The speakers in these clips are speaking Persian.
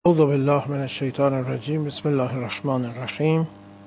اعوذ بالله من الشیطان الرجیم. بسم الله الرحمن الرحیم.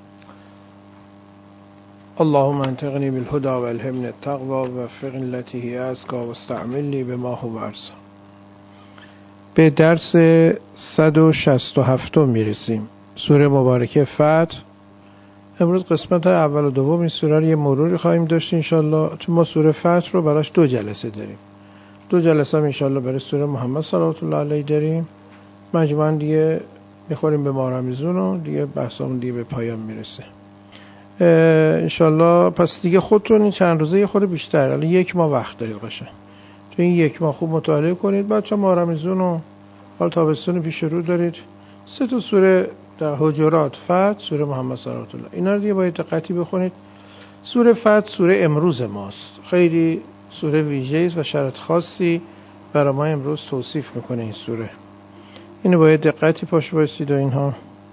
اللهم انطقنی بالهدى والهمني التقوى ووفقني التي هي أزكى واستعملني بما هو أرسى. به درس 167 میرسیم. سوره مبارکه فتح. امروز قسمت اول و دوم این سوره رو یه مروری خواهیم داشت انشالله، چون ما سوره فتح رو براش 2 جلسه داریم. 2 جلسه هم انشالله برای سوره محمد صلوات الله علیه داریم. مجموعاً دیگه میخوریم به ماه رمضان و دیگه بحثمون دیگه به پایان میرسه انشالله. پس دیگه خودتون این چند روزه یه خورده بیشتر، الان 1 ماه وقت دارید قشنگ تو این 1 ماه خوب مطالعه کنید. بچه ماه رمضان و حال تابستون پیش رو دارید. 3 تا سوره در حجرات، فتح، سوره محمد صلوات الله، اینا رو دیگه باید دقتی بخونید. سوره فتح سوره امروز ماست، خیلی سوره ویژه‌ای است و شرط خاصی برای ما امروز توصیف میکنه این سوره. اینو باید دقتی پاش بایستید و اینها.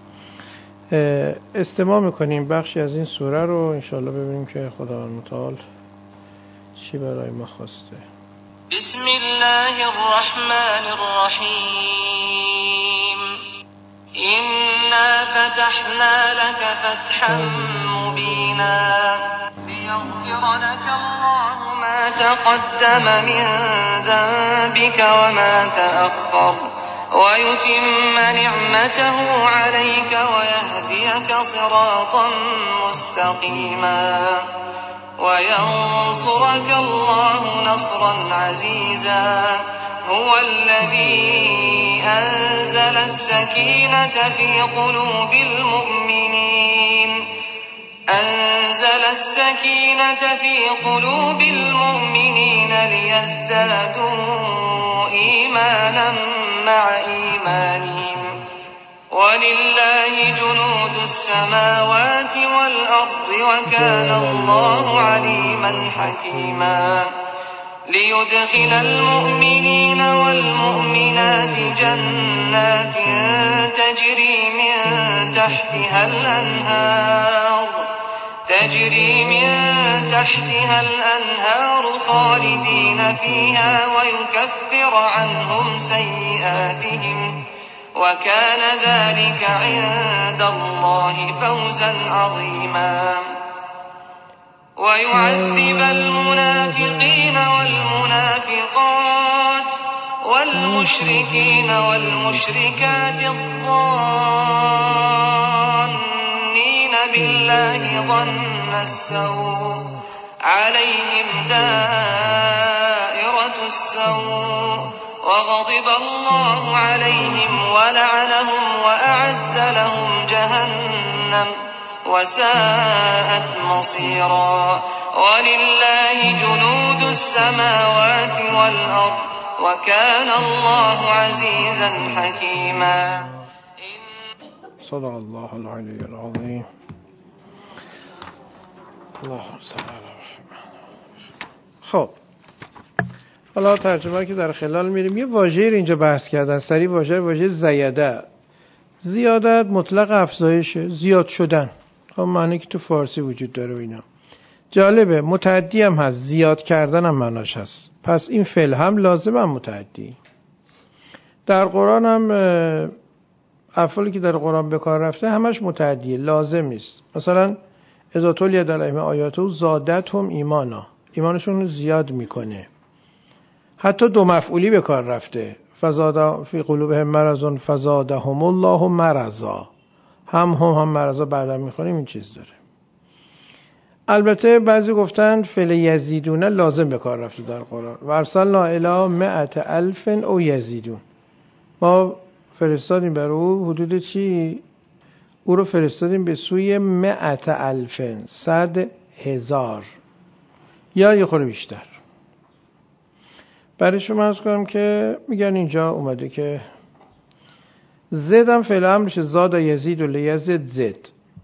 استماع میکنیم بخشی از این سوره رو انشاءالله، ببینیم که خداوند متعال چی برای ما خواسته. بسم الله الرحمن الرحیم. إنا فتحنا لك فتحا مبینا لیغفر لك الله ما تقدم من ذنبك وما تأخر ويتم نعمته عليك ويهديك صراطا مستقيما وينصرك الله نصرا عزيزا هو الذي أنزل السكينة في قلوب المؤمنين ليزدادوا إيمانا مع إيمانهم ولله جنود السماوات والأرض وكان الله عليما حكيما ليدخل المؤمنين والمؤمنات جنات تجري من تحتها الأنهار خالدين فيها ويكفر عنهم سيئاتهم وكان ذلك عند الله فوزا عظيما ويعذب المنافقين والمنافقات والمشركين والمشركات الظانين بالله ظن السوء عليهم دائرة السوء وغضب الله عليهم ولعنهم وأعد لهم جهنم وساءت مصيرا ولله جنود السماوات والأرض وكان الله عزيزا حكيما. صدق الله العلي العظيم. اللهم صل على محمد. خب حالا ترجمه که در خلال میریم یه واژه رو اینجا بحث کردن سریع. واژه زیاده. زیادت مطلق افزایشه، زیاد شدن، خب معنی که تو فارسی وجود داره و اینا. جالبه متعدی هم هست، زیاد کردن هم معناش هست. پس این فعل هم لازم هم متعدی. در قرآن هم افعالی که در قرآن به کار رفته همش متعدیه، لازم نیست. مثلا اذا تلیت علیهم آیاته زادتهم ایمانا، ایمانشون رو زیاد میکنه. حتی 2 مفعولی به کار رفته، فزاد فی قلوبهم مرض فزادهم الله مرضا، هم مرضا بعدا میخونیم این چیز داره. البته بعضی گفتن فعل یزیدون لازم به کار رفته در قرآن. و ارسلنا الی 100,000 او یزیدون، ما فرستادیم بر او حدود چی؟ او رو فرستادیم به سوی 100,000، 100,000 یا یه خورده بیشتر. برای شما عرض کنم که میگن اینجا اومده که زد هم فعل امرشه، زاد یزید و لیزد زد.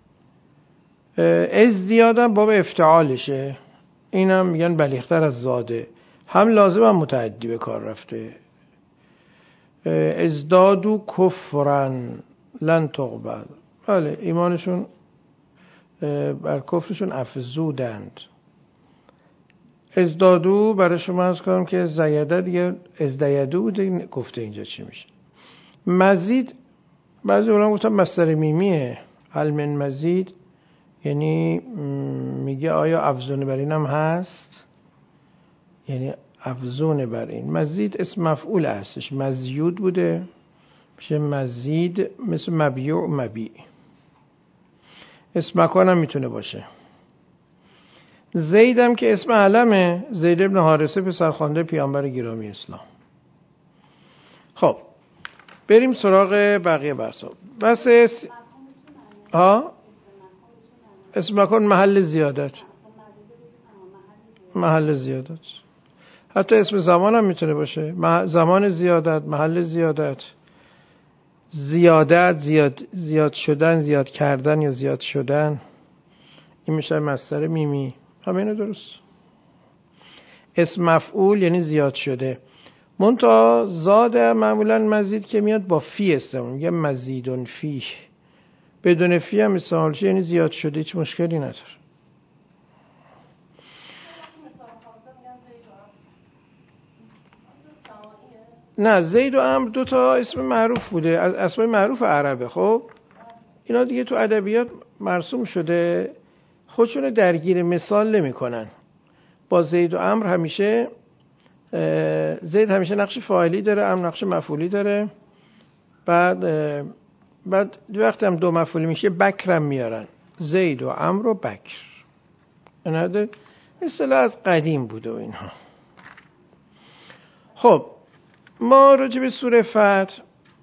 از زیادم باب افتعالشه، اینم میگن بلیغتر از زاده، هم لازم هم متعدی به کار رفته. ازدادو کفرن لن تقبل، بله ایمانشون بر کفرشون افزودند. ازدادو برای شما عرض کنم که زیاده دیگه ازدیدو بوده، گفته اینجا چی میشه. مزید بعضی علما گفتن مصدر میمیه. هل من مزید یعنی میگه آیا افزون بر این هم هست، یعنی افزون بر این. مزید اسم مفعول هستش، مزیود بوده میشه مزید، مثل مبیوع و مبیع. اسم مکان هم میتونه باشه. زید هم که اسم علمه، زید ابن حارثه پسرخوانده پیامبر گرامی اسلام. خب بریم سراغ بقیه بحثا. بس اسم مکان محل زیادت، محل زیادت. حتی اسم زمان هم میتونه باشه، زمان زیادت، محل زیادت. زیادت، زیاد شدن، زیاد کردن یا زیاد شدن، این میشه مصدر میمی. همه اینو درست. اسم مفعول یعنی زیاد شده. منتها زاد معمولا مزید که میاد با فی استعمال، میگه مزیدون فی. بدون فی هم استعمال شه یعنی زیاد شده، هیچ مشکلی نداره. نه، زید و عمرو دو تا اسم معروف بوده، از اسمای معروف عربه. خب اینا دیگه تو ادبیات مرسوم شده، خودشون درگیر مثال نمی‌کنن. با زید و عمرو همیشه زید همیشه نقش فاعلی داره، عمرو نقش مفعولی داره. بعد وقتی هم دو مفعولی میشه بکرم میارن، زید و عمرو و بکر. این اصطلاح از قدیم بوده و اینها. خب ما راجع به سوره فتح،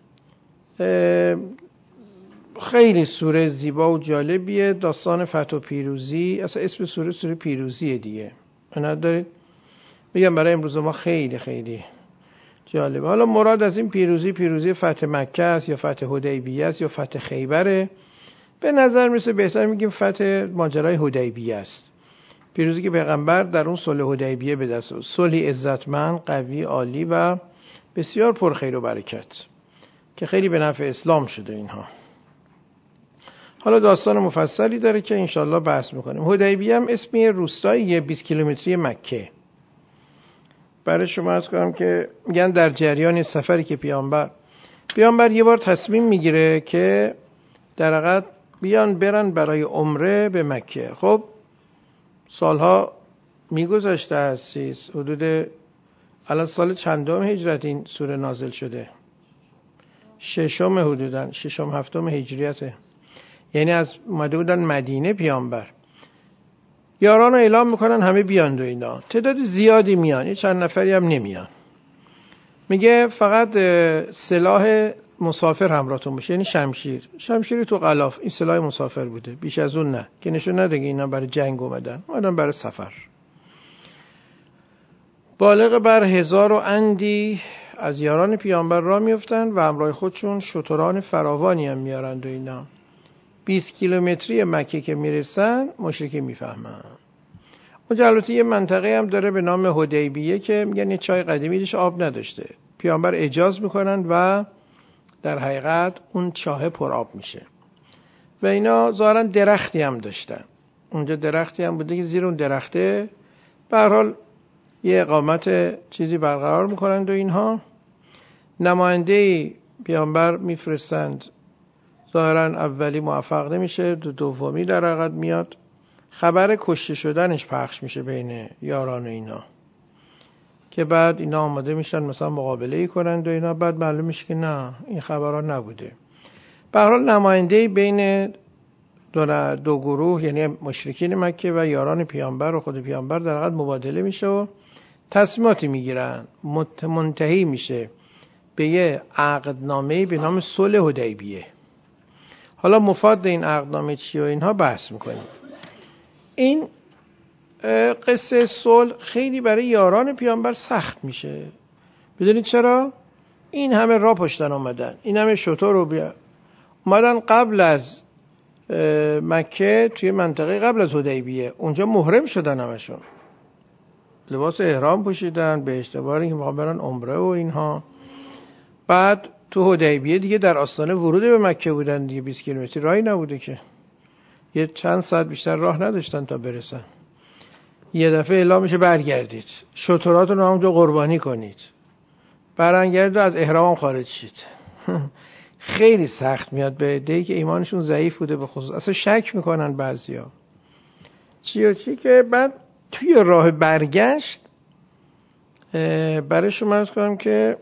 خیلی سوره زیبا و جالبیه، داستان فتح و پیروزی. اصلا اسم سوره پیروزیه دیگه. ندارید میگم برای امروز ما خیلی خیلی جالبه. حالا مراد از این پیروزی فتح مکه است یا فتح حدیبیه است یا فتح خیبره؟ به نظر میرسه بهتر میگیم فتح ماجرای حدیبیه است. پیروزی که پیغمبر در اون صلح حدیبیه به دست آورد، صلحی عزتمند، قوی، عالی و بسیار پر خیر و برکت که خیلی به نفع اسلام شده اینها. حالا داستان مفصلی داره که انشالله بحث میکنیم. حدیبیه هم اسمی روستایی 20 کیلومتری مکه. برای شما عرض کنم که میگن در جریان سفری که پیامبر یه بار تصمیم میگیره که در حقیقت برن برای عمره به مکه. خب سالها میگذشته از حدود الان سال چندم هجرت این سوره نازل شده؟ ششم حدوداً، ششم هفتم هجریته. یعنی از اومده بودن مدینه پیامبر، یاران اعلام میکنن همه بیان و اینا. تعداد زیادی میان، یه چند نفری هم نمیان. میگه فقط سلاح مسافر همراهتون باشه، یعنی شمشیر تو غلاف. این سلاح مسافر بوده، بیش از اون نه، که نشون نده که اینا برای جنگ اومدن برای سفر. بالغ بر 1000 و اندی از یاران پیامبر راه میفتن و همراه خودشون شتران فراوانی هم میارند و اینا. 20 کیلومتری مکه که میرسن مشرک میفهمن. اونجا البته یه منطقه هم داره به نام حدیبیه که میگن یه چای قدیمی دیش آب نداشته، پیامبر اجاز میکنن و در حقیقت اون چاه پر آب میشه. و اینا ظاهرا درختی هم داشتن، اونجا درختی هم بوده که زیر اون درخته به هر حال یه اقامت چیزی برقرار میکنند و اینها. نماینده پیامبر میفرستند، ظاهرا اولی موفق نمیشه، دومی در حقیقت میاد، خبر کشته شدنش پخش میشه بین یاران اینا که بعد اینا آماده میشن مثلا مقابله کنند و اینا. بعد معلوم میشه که نه، این خبرها نبوده. به هر حال نماینده بین دو گروه، یعنی مشرکین مکه و یاران پیامبر و خود پیامبر، در حقیقت مبادله میشه و تصمیماتی میگیرن. منتهی میشه به یه عقدنامه‌ای به نام صلح حدیبیه. حالا مفاد این عقدنامه چیه و اینها بحث میکنیم. این قصه صلح خیلی برای یاران پیامبر سخت میشه. بدونید چرا؟ این همه راه پشتن آمدن، این همه شتر رو اومدن قبل از مکه، توی منطقه قبل از حدیبیه، اونجا محرم شدن، همشون لباس احرام پوشیدن به اعتبار که میخوان برن عمره و اینها. بعد تو حدیبیه دیگه در آستانه ورود به مکه بودن دیگه، 20 کیلومتری راهی نبوده که، یه چند ساعت بیشتر راه نداشتن تا برسن. یه دفعه اعلام میشه برگردید، شتراتون رو همونجا قربانی کنید، برگردید و از احرام خارج شید. خیلی سخت میاد به عده‌ای که ایمانشون ضعیف بوده، به خصوص اصلا شک میکنن بعضیا چی که بعد توی راه برگشت برای شما عرض کنم که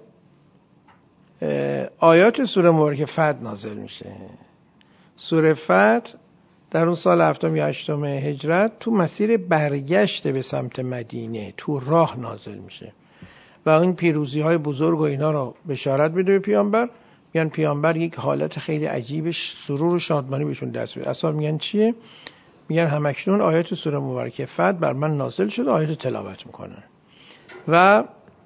آیات سوره مبارکه فتح نازل میشه. سوره فتح در اون سال 7 یا 8 هجرت تو مسیر برگشت به سمت مدینه تو راه نازل میشه و این پیروزی های بزرگ و اینا رو بشارت میده به پیامبر. میگن پیامبر یک حالت خیلی عجیبش سرور و شادمانی بهشون دست میده. اصلا میگن چیه؟ میگن همکنون آیات سوره مبارکه فتح بر من نازل شده، آیات تلاوت میکنن و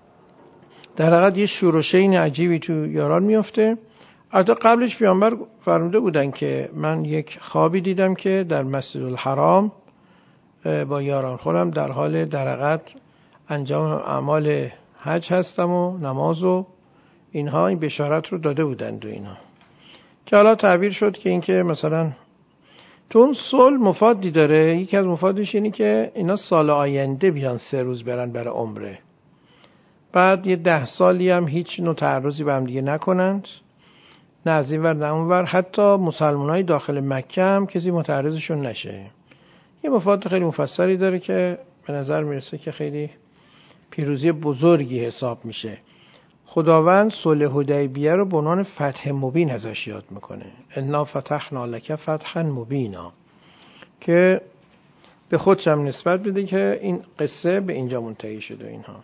در حقیقت یه شور و شین عجیبی تو یاران میفته. البته قبلش پیامبر فرموده بودن که من یک خوابی دیدم که در مسجد الحرام با یاران خودم در حال در حقیقت انجام اعمال حج هستم و نماز و اینها، این بشارت رو داده بودند و اینا که حالا تعبیر شد که این که مثلا تو اون صلح مفادی داره. یکی از مفادش اینی که اینا سال آینده بیان 3 روز برن برای عمره، بعد یه 10 سالی هم هیچ نوع تعرضی به هم دیگه نکنند، نه از این ور نه اون ور، حتی مسلمانای داخل مکه هم کسی متعرضشون نشه. یه مفاد خیلی مفصلی داره که به نظر میرسه که خیلی پیروزی بزرگی حساب میشه. خداوند صلح حدیبیه رو به عنوان فتح مبین ازش یاد میکنه، انا فتحنا لک فتحا مبینا، که به خودش هم نسبت بده که این قصه به اینجا منتهی شده. اینها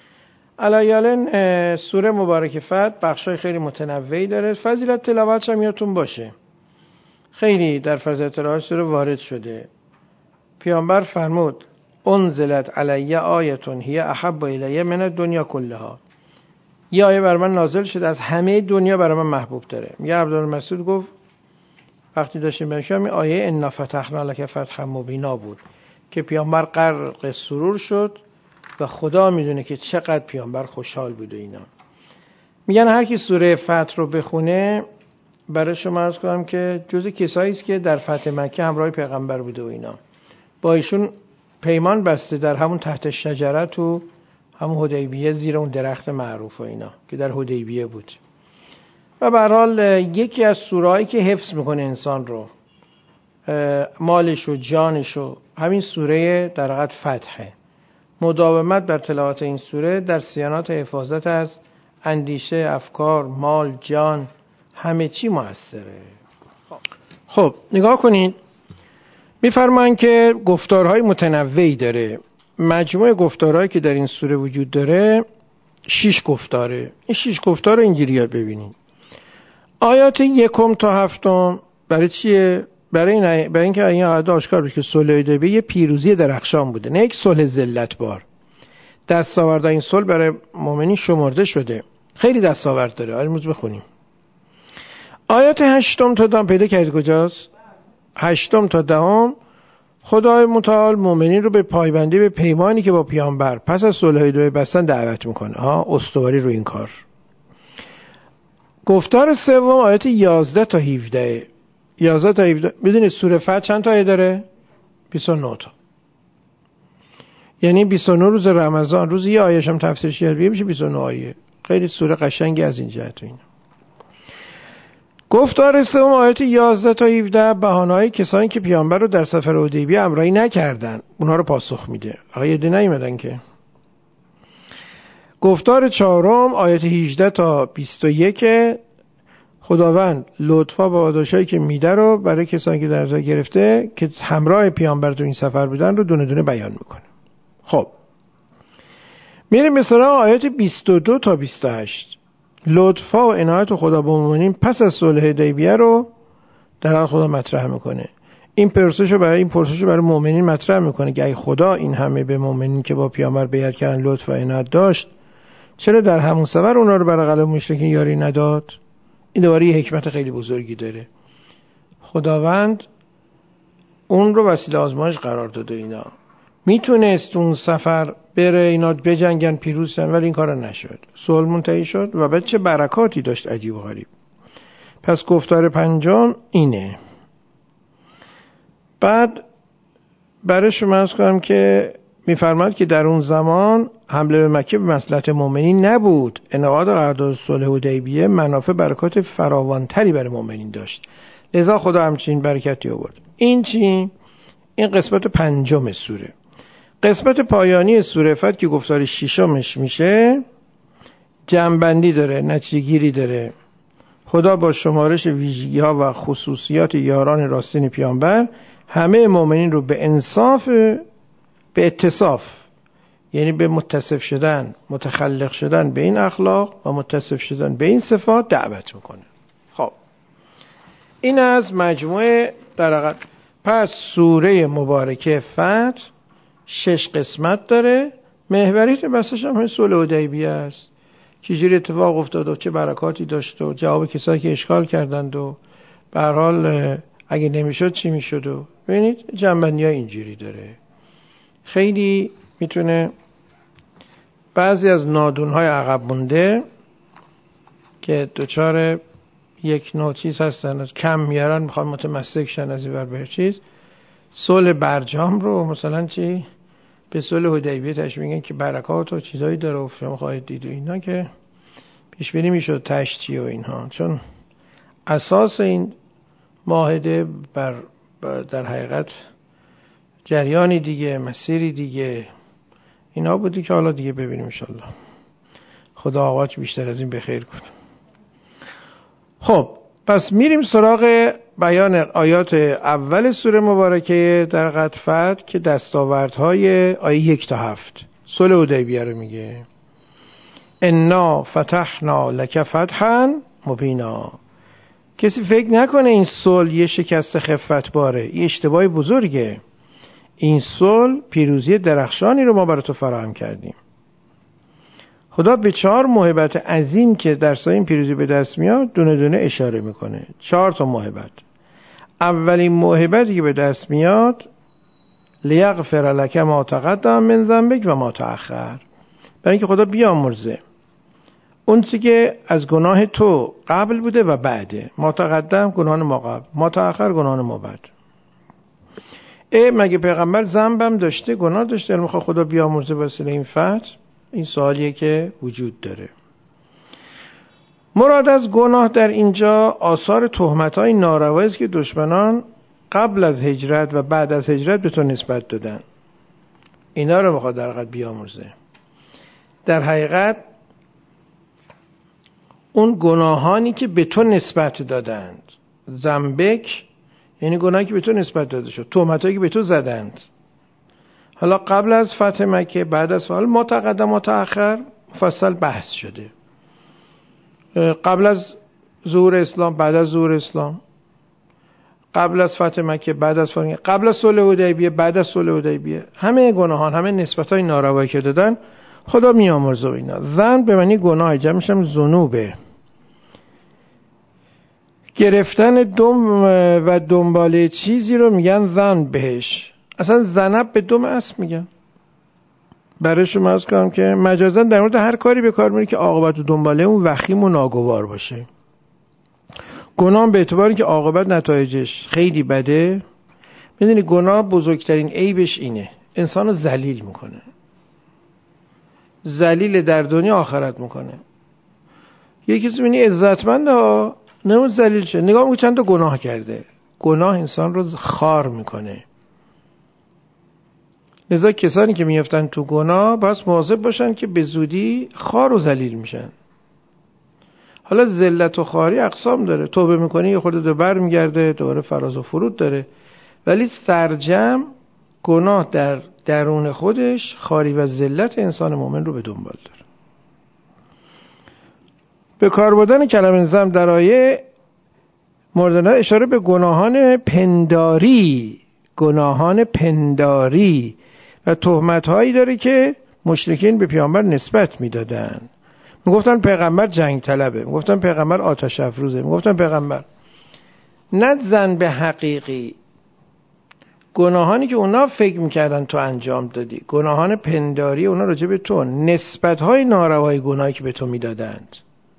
علیالن سوره مبارکه فتح بخشای خیلی متنوعی داره. فضیلت تلاوتش هم یادتون باشه، خیلی در فضیلت تلاوت سوره وارد شده. پیامبر فرمود انزلت علی آیتون هی احب الی من الدنیا کلها، یه آیه بر من نازل شده از همه دنیا برای من محبوب داره. میگه عبدالمسعود گفت وقتی داشتیم بنشم این آیه انا فتحنا لک فتحا مبینا بود که پیامبر غرق سرور شد و خدا میدونه که چقدر پیامبر خوشحال بود و اینا. میگن هر کی سوره فتح رو بخونه برای شما عرض کنم که جز کسایی است که در فتح مکه همراه پیغمبر بوده و اینا، با ایشون پیمان بسته در همون تحت شجره تو همون حدیبیه زیر اون درخت معروف و اینا که در حدیبیه بود. و به هر حال یکی از سورهایی که حفظ میکنه انسان رو، مالش و جانش و، همین سوره در حقیقت فتحه. مداومت بر تلاوت این سوره در صیانت و حفاظت از اندیشه، افکار، مال، جان، همه چی موثره. خب نگاه کنید، میفرمایند که گفتارهای متنوعی داره. مجموع گفتارهایی که در این سوره وجود داره 6 گفتاره. این 6 گفتار رو اینجوری یاد ببینید. آیات 1 تا 7 برای چیه؟ برای اینکه این آیات آشکار بشه که صلح حدیبیه یه پیروزی درخشان بوده، نه یک صلح ذلتبار. دستاورد این صلح برای مؤمنین شمرده شده، خیلی دستاورد داره. امروز بخونیم آیات 8 تا 10 پیدا کردید کجاست؟ 8 تا 10 خدای متعال مؤمنین رو به پایبندی به پیمانی که با پیامبر پس از صلح حدیبیه بستن دعوت میکنه. استواری رو این کار. گفتار سوم آیات 11 تا 17. 11 تا 17 بدونید سوره فتح چند تا آیه داره؟ 29 تا. یعنی 29 روز رمضان، روز یه آیه‌ش هم تفسیرش کرد میشه 29 آیه. خیلی سوره قشنگی از این جهت. این گفتار سوم آیات 11 تا 17 بهانه‌های کسانی که پیامبر رو در سفر حدیبیه همراهی نکردن، اونها رو پاسخ میده. آقا یه دیگه نیومدن که. گفتار چهارم آیات 18 تا 21 خداوند لطفا با پاداشایی که میده رو برای کسانی که در نظر گرفته که همراه پیامبر تو این سفر بودن رو دونه دونه بیان میکنه. خب میریم مثلا آیات 22 تا 28. لطفا و عنایت خدا به مؤمنین پس از صلح حدیبیه رو در حال خدا مطرح میکنه. این پرسشو برای مؤمنین مطرح میکنه که ای خدا این همه به مؤمنین که با پیامبر بیعت کردن لطف و عنایت داشت، چرا در همون سفر اونا رو برای قلب مشرکین یاری نداد؟ این دوباره یه حکمت خیلی بزرگی داره. خداوند اون رو وسیله آزمایش قرار داده. اینا میتونست اون سفر بره اینا بجنگن پیروز شن، ولی این کار نشد. صلح منتهی شد و بعد چه برکاتی داشت عجیب و غریب. پس گفتار پنجم اینه. بعد برای شما عرض کنم که می‌فرماید که در اون زمان حمله به مکه به مصلحت مؤمنین نبود. انعقاد قرارداد صلح حدیبیه منافع برکات فراوانتری برای مؤمنین داشت، لذا خدا همچین برکتی آورد. این چی؟ این قسمت 5 سوره. قسمت پایانی سوره فتح که گفتار 6 میشه، جمع‌بندی داره، نتیجه‌گیری داره. خدا با شمارش ویژگی‌ها و خصوصیات یاران راستین پیامبر همه مؤمنین رو به انصاف، به اتصاف، یعنی به متصف شدن، متخلق شدن به این اخلاق و متصف شدن به این صفات دعوت میکنه. خب این از مجموعه در پس سوره مبارکه فتح 6 قسمت داره. محوریت بحثش هم صلح حدیبیه است، چجوری اتفاق افتاد و چه برکاتی داشت و جواب کسایی که اشکال کردند و به هر حال اگه نمیشد چی میشد. و ببینید جنبندی ها اینجوری داره. خیلی میتونه بعضی از نادونهای عقب مونده که دوچار یک نوع چیز هستن، کم میارن، میخوان متمسک شن از این ور به چیز، صلح برجام رو مثلا چی به صلح حدیبیه تشبیه میگن که برکات و چیزایی داره و شما خواهید دید و اینا، که پیش بینی میشد تاش چی و اینها، چون اساس این معاهده در حقیقت جریانی دیگه، مسیری دیگه اینا بودی که حالا دیگه ببینیم انشالله. خدا آقاش بیشتر از این بخیر کنه. خب پس میریم سراغ بیان آیات اول سوره مبارکه در قد فتح که دستاوردهای آیه 1 تا 7 صلح حدیبیه رو میگه. انا فتحنا لک فتحا مبینا. کسی فکر نکنه این صلح یه شکست خفت باره، یه اشتباه بزرگه. این صلح پیروزی درخشانی رو ما برای تو فراهم کردیم. خدا به 4 موهبت عظیم که در سایه این پیروزی به دست میاد دونه دونه اشاره میکنه. 4 تا موهبت. اولین موهبتی که به دست میاد لیغفر لک ما تقدم من ذنبک و ما تأخر، برای اینکه خدا بیامرزه اون چیزی که از گناه تو قبل بوده و بعده. ما تقدم گناه ما قبل، ما تأخر گناه ما بعد. مگه پیغمبر ذنبم داشته، گناه داشته، میخواد خدا بیامرزه واسه این فتح؟ این سوالیه که وجود داره. مراد از گناه در اینجا آثار تهمت‌های ناروایی است که دشمنان قبل از هجرت و بعد از هجرت به تو نسبت دادن. اینا رو میخواد در حقیقت بیامرزه. در حقیقت اون گناهانی که به تو نسبت دادند، ذنبک یعنی گناهی که به تو نسبت داده شد، تهمتایی که به تو زدند، حالا قبل از فتح مکه، بعد از فتح، ما تقدم ما تأخر مفصل بحث شده. قبل از ظهور اسلام، بعد از ظهور اسلام، قبل از فتح مکه، بعد از فتح، قبل از صلح حدیبیه، بعد از صلح حدیبیه، همه گناهان، همه نسبت‌های ناروایی که دادن خدا میامرزه اینا. ذنب به معنی گناه، جمعش هم ذنوبه. گرفتن دم و دنباله چیزی رو میگن ذنب بهش. اصلا ذنب به دم اسب میگن. برای شما عرض کنم که مجازاً در مورد هر کاری به کار میره که عاقبت و دنباله اون وخیم و ناگوار باشه. گناه به اعتباری که عاقبت نتایجش خیلی بده. میدونی گناه بزرگترین عیبش اینه، انسانو ذلیل میکنه. ذلیل در دنیا آخرت میکنه. یکی کسی میبینی عزتمنده ها، نمون ذلیل شه، نگاه میکنه چند تا گناه کرده. گناه انسان رو خار میکنه. لذا کسانی که میفتن تو گناه باید مواظب باشن که به زودی خار و ذلیل میشن. حالا ذلت و خاری اقسام داره، توبه میکنه یه خورده دو بر میگرده، دوباره فراز و فرود داره، ولی سرجم گناه در درون خودش خاری و ذلت انسان مومن رو به دنبال داره. به کار بردن کلمه ذنب در آیه مورد اشاره به گناهان پنداری و تهمت‌هایی داره که مشرکین به پیامبر نسبت میدادن. میگفتن پیغمبر جنگ طلبه، میگفتن پیغمبر آتش افروزه، میگفتن پیغمبر. نه ذنب حقیقی، گناهانی که اونا فکر میکردن تو انجام دادی، گناهان پنداری اونا راجع به تو، نسبت‌های ناروای گناهی که به تو میدادند،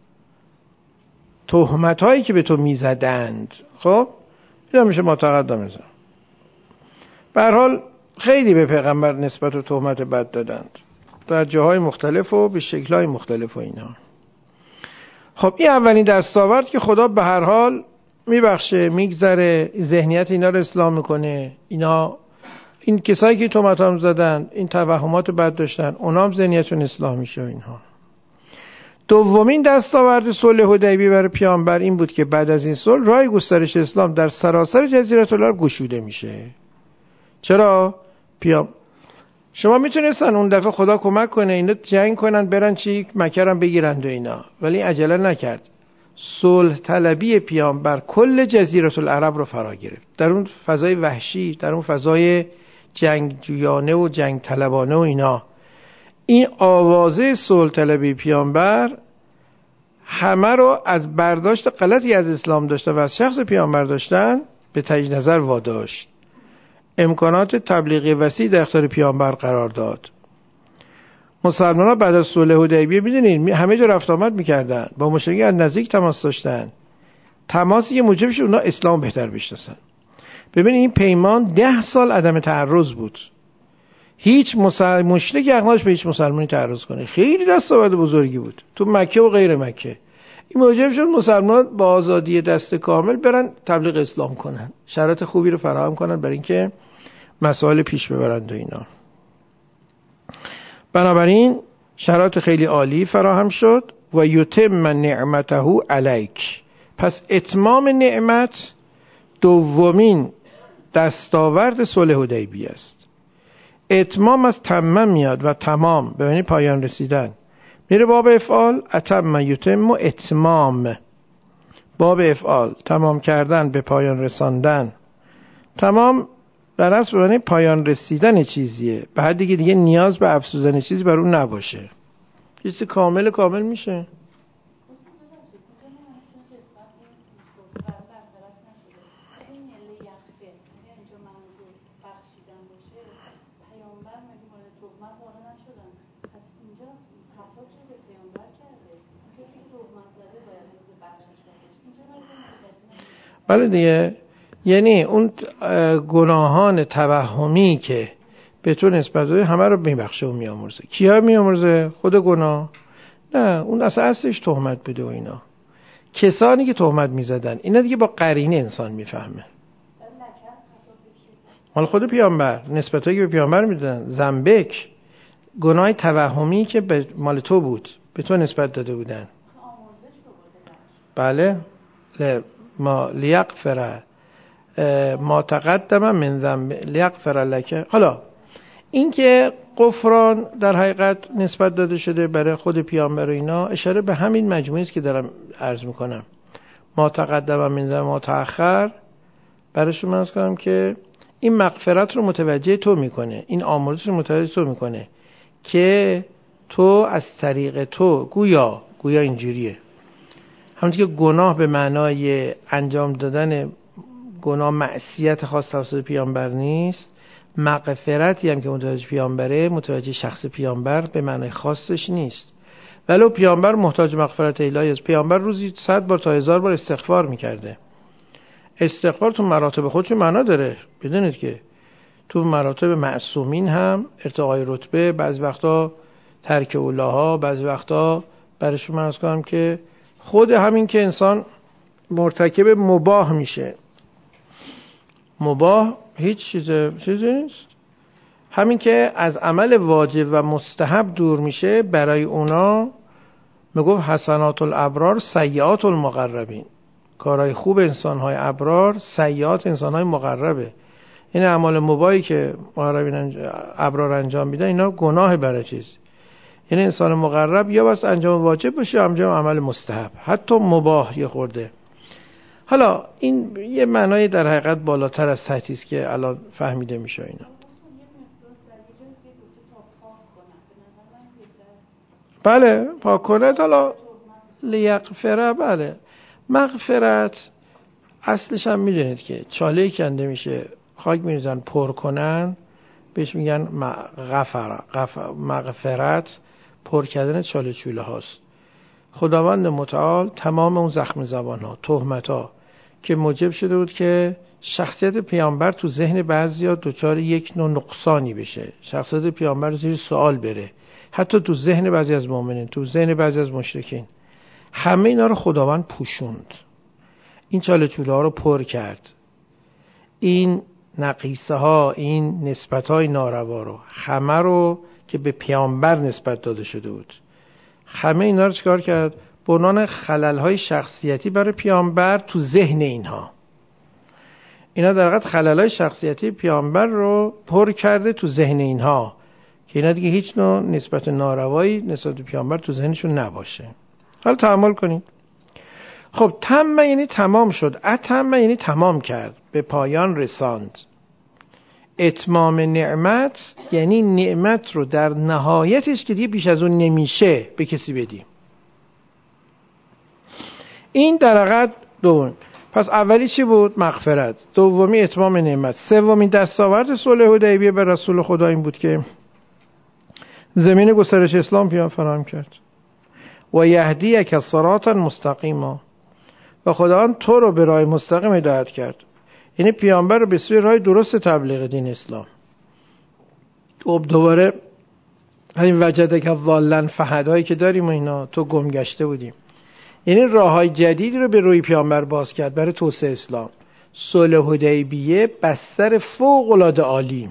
تهمت‌هایی که به تو میزدند. خب اینا میشه متقدم میزن. به هر حال خیلی به پیغمبر نسبت و تهمت بد دادند در جاهای مختلف و به شکل‌های مختلف و اینا. خب این اولین دستاورد که خدا به هر حال میبخشه، میگذره، ذهنیت اینا رو اصلاح میکنه. این کسایی که تهمت هم زدن، این توهمات بد داشتن، اونا هم ذهنیتشون اصلاح میشه اینها. دومین دستاورد صلح حدیبیه برای پیامبر این بود که بعد از این صلح راه گسترش اسلام در سراسر جزیره العرب گشوده میشه. چرا؟ شما میتونستن اون دفعه خدا کمک کنه اینا جنگ کنن برن مکه رو بگیرند و اینا، ولی عجله نکرد. صلح طلبی پیامبر کل جزیره العرب رو فرا گرفت. در اون فضای وحشی، در اون فضای جنگجویانه و جنگ طلبانه و اینا، این آوازه صلح طلبی پیامبر همه رو از برداشت غلطی از اسلام داشته و از شخص پیامبر داشتن به تجدید نظر واداشت. امکانات تبلیغی وسیع در اختیار پیامبر قرار داد. مسلمان‌ها بعد از صلح حدیبیه می‌دونید همه جا رفت آمد می‌کردن، با مشرکین از نزدیک تماس داشتن. تماسی که موجب شد اونا اسلام بهتر بشناسن. ببینید این پیمان 10 سال عدم تعرض بود. هیچ مشرک اقناعش به هیچ مسلمانی تعرض کنه. خیلی دستاورد بزرگی بود تو مکه و غیر مکه. این موجب شد مسلمان با آزادی دست کامل برن تبلیغ اسلام کنن، شرایط خوبی رو فراهم کنن برای اینکه مسائل پیش ببرند و اینا. بنابراین شرایط خیلی عالی فراهم شد و یتم نعمته علیک. پس اتمام نعمت دومین دستاورد صلح حدیبیه است. اتمام از تمام میاد و تمام به معنی پایان رسیدن. میره باب افعال، اتم یتم و اتمام. باب افعال تمام کردن، به پایان رساندن. تمام در اصل به معنی پایان رسیدن چیزیه، به حد دیگه نیاز به افزودن چیزی بر اون نباشه، چیزی کامل میشه. بله دیگه، یعنی اون گناهان توهمی که به تو نسبت داده همه رو میبخشه و میامرزه. کیا میامرزه؟ خود گناه؟ نه، اون اصلش تهمت بوده و اینا. کسانی که تهمت میزدن اینا دیگه با قرینه انسان میفهمه. مال خود پیامبر، نسبتایی که به پیامبر میدادن، زنبک، گناه توهمی که به مال تو بود، به تو نسبت داده بودن. بله، ما لیغفر ما تقدم من ذنب لیغفر لک. حالا این که غفران در حقیقت نسبت داده شده برای خود پیامبر و اینا، اشاره به همین مجموعه است که دارم عرض میکنم. ما تقدم من ذنب ما تأخر، برای شما عرض کنم که این مغفرت رو متوجه تو میکنه، این آمرزش رو متوجه تو میکنه که تو از طریق تو گویا اینجوریه. همونطور که گناه به معنای انجام دادن گناه معصیت خاص توسط پیامبر نیست، مغفرتی هم که متوجه پیامبره متوجه شخص پیامبر به معنای خاصش نیست. ولو پیامبر محتاج مغفرت الهی است، پیامبر روزی 100 بار تا 1000 بار استغفار میکرده. استغفار تو مراتب خودش معنا داره. بدونید که تو مراتب معصومین هم ارتقای رتبه، بعضی وقتا ترک اولاها، بعضی وقتا برای شما عرض کنم که خود همین که انسان مرتکب مباح میشه. مباح هیچ چیزی نیست. همین که از عمل واجب و مستحب دور میشه، برای اونا میگفت حسنات الابرار سیئات المقربین. کارهای خوب انسانهای ابرار، سیئات انسانهای مقربه. این اعمال مباحی که ابرار انجام میدن اینا گناه برای چیز. یعنی انسان مقرب یا بس انجام واجب باشه یا انجام عمل مستحب، حتی مباح یه خورده. حالا این یه معنای در حقیقت بالاتر از سطحی است که الان فهمیده میشه اینا. بله، پاک کنه. حالا لیغفره، بله، مغفرت اصلش هم میدونید که چاله کنده میشه، خاک میریزن پر کنن، بهش میگن مغفرت، پر کردن چاله چوله هاست. خداوند متعال تمام اون زخم زبان ها، تهمت ها که موجب شده بود که شخصیت پیامبر تو ذهن بعضیا دچار یک نوع نقصانی بشه، شخصیت پیامبر زیر سوال بره، حتی تو ذهن بعضی از مؤمنین، تو ذهن بعضی از مشرکین. همه اینا رو خداوند پوشوند، این چاله چوله ها رو پر کرد، این نقیصه ها، این نسبت های ناروا رو، همه رو که به پیامبر نسبت داده شده بود، همه اینا رو چکار کرد؟ بنان خلل های شخصیتی برای پیامبر تو ذهن اینها. اینا در حقیقت خلل های شخصیتی پیامبر رو پر کرده تو ذهن اینها که اینا دیگه هیچ نوع نسبت ناروایی نسبت به پیامبر تو ذهنشون نباشه. حالا تأمل کنید. خب تم یعنی تمام شد، اتم یعنی تمام کرد، به پایان رساند. اتمام نعمت یعنی نعمت رو در نهایتش که دیگه بیش از اون نمیشه به کسی بدیم. این در حقیقت دوم. پس اولی چی بود؟ مغفرت. دومی اتمام نعمت. سومین دستاورد صلح حدیبیه به رسول خدا این بود که زمین گسترش اسلام فراهم کرد. و یهدیک صراطا مستقیما، و خداوند تو رو به راه مستقیم هدایت کرد، یعنی پیامبر رو به سوی راه درست تبلیغ دین اسلام. خب دوباره همین وجدک ضالا فهدایی که داریم و اینا، تو گم گشته بودیم، یعنی راههای جدیدی رو به روی پیامبر باز کرد برای توسعه اسلام. صلح حدیبیه بستر فوق العاده عالی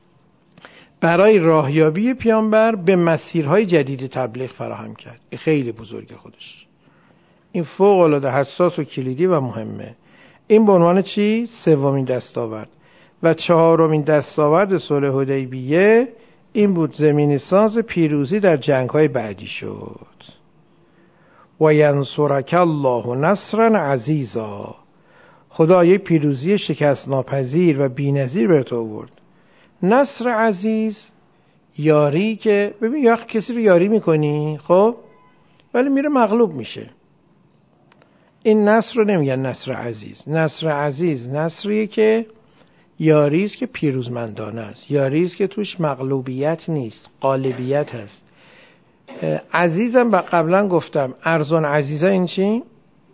برای راهیابی پیامبر به مسیرهای جدید تبلیغ فراهم کرد. این خیلی بزرگه خودش، این فوق العاده حساس و کلیدی و مهمه. این به عنوان چی؟ سومین دستاورد. و چهارمین دستاورد صلح حدیبیه این بود زمین ساز پیروزی در جنگ‌های بعدی شد. و ینصرک الله نصرا عزیزا، خدا یه پیروزی شکست ناپذیر و بی‌نظیر بر تو آورد. نصر عزیز، یاری که ببین یا کسی رو یاری میکنی خب ولی میره مغلوب میشه، این نصر رو نمیگن نصر عزیز. نصر عزیز نصریه که یاری است که پیروزمندانه است، یاری است که توش مغلوبیت نیست، غالبیت هست. عزیزم قبلا گفتم ارزون عزیزه این چی؟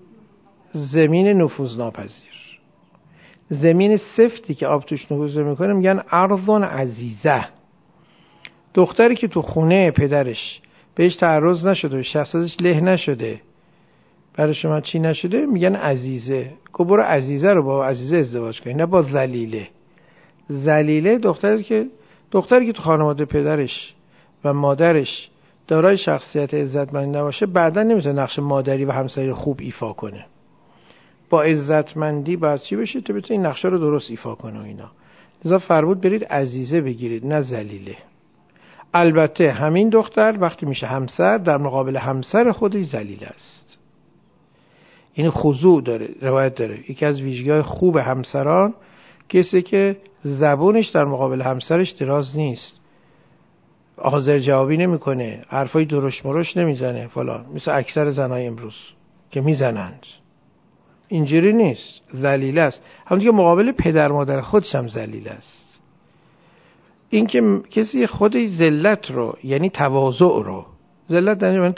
زمین نفوذناپذیر، زمین سفتی که آب توش نفوذ نمیکنه میگن ارزون عزیزه. دختری که تو خونه پدرش بهش تعرض نشده، به شخصیتش له نشده، برای شما چی نشده، میگن عزیزه. که برو عزیزه رو با عزیزه ازدواج کنی، نه با ذلیله. ذلیله دختری که تو خانواده پدرش و مادرش دارای شخصیت عزتمند نباشه، بعدا نمیتونه نقش مادری و همسری خوب ایفا کنه. با عزتمندی باید چی بشه تو بتونی این نقشه رو درست ایفا کنه و اینا. لذا فرمود برید عزیزه بگیرید نه ذلیله. البته همین دختر وقتی میشه همسر در مقابل همسر خودش ذلیل است. این خضوع داره، روایت داره. یکی از ویژگی‌های خوب همسران کسی که زبونش در مقابل همسرش دراز نیست، حاضر جوابی نمیکنه، حرفای درشت مرش نمیزنه فلان، مثل اکثر زنای امروز که میزنند. اینجوری نیست، ذلیل است. همونطور که مقابل پدر مادر خودش هم ذلیل است. این که کسی خودش ذلت رو یعنی تواضع رو، ذلت یعنی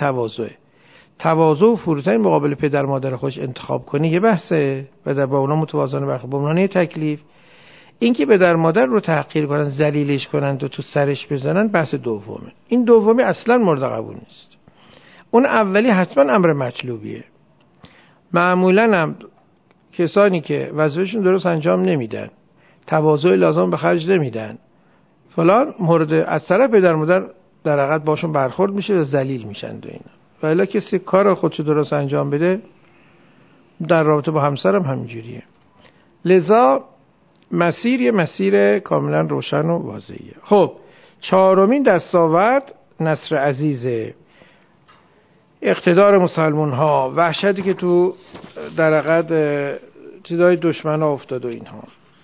تواضع و فروتنی مقابل پدر مادر خودش انتخاب کنه یه بحثه و در با اونا متوازنه برخورد، به عنوان تکلیف. این که پدر مادر رو تحقیر کنن، ذلیلش کنن و تو سرش بزنن بحث دومه. این دومی اصلا مورد قبول نیست. اون اولی حتما امر مطلوبیه. معمولا هم کسانی که وظیفه‌شون درست انجام نمیدن، تواضع لازم به خرج نمیدن فلان، مورد از طرف پدر مادر در حقیقت باشون برخورد میشه و ذلیل میشن و اینا. ولی کسی کار خودشو درست انجام بده در رابطه با همسرم همینجوریه. لذا مسیر یه مسیر کاملا روشن و واضحیه. خب چهارمین دستاورد نصر عزیزه، اقتدار مسلمان ها، وحشتی که تو در حقیقت چیزای دشمن ها افتاد و اینها.